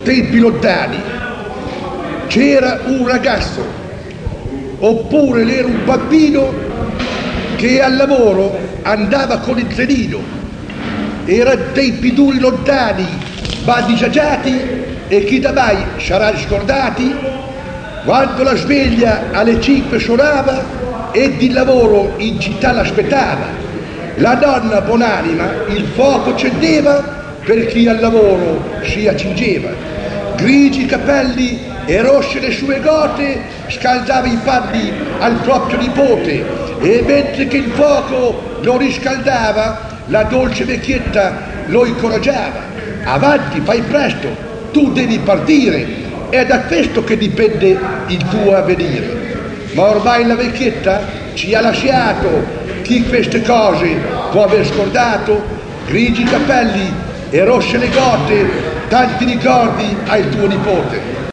tempi lontani c'era un ragazzo, oppure era un bambino che al lavoro andava con il trenino. Era tempi duri lontani, ma disagiati, e chi da mai sarà scordati, quando la sveglia alle 5 suonava e di lavoro in città l'aspettava. La donna buonanima il fuoco accendeva per chi al lavoro si accingeva. Grigi capelli e rosse le sue gote, scaldava i panni al proprio nipote, e mentre che il fuoco lo riscaldava, la dolce vecchietta lo incoraggiava. Avanti, fai presto, tu devi partire, è da questo che dipende il tuo avvenire. Ma ormai la vecchietta ci ha lasciato, chi queste cose può aver scordato? Grigi capelli e rosse le gote, tanti ricordi al tuo nipote.